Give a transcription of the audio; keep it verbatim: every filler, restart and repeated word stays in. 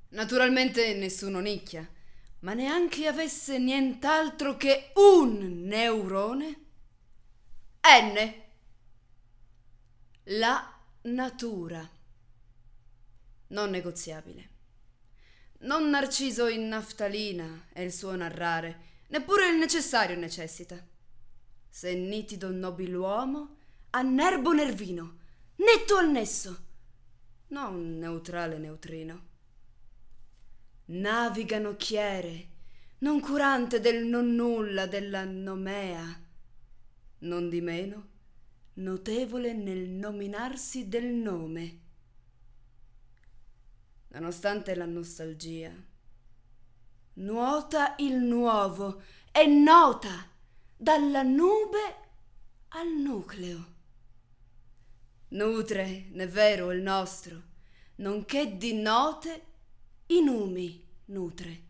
Naturalmente nessuno nicchia, ma neanche avesse nient'altro che un neurone. N. La natura. Non negoziabile. Non Narciso in naftalina è il suo narrare, neppure il necessario necessita. Se nitido nobiluomo, a nerbo nervino, netto al nesso, non neutrale neutrino. Navigano chiere, non curante del non nulla della nomea, non di meno notevole nel nominarsi del nome. Nonostante la nostalgia, nuota il nuovo e nota dalla nube al nucleo. Nutre, n'è vero, il nostro, nonché di note i numi nutre.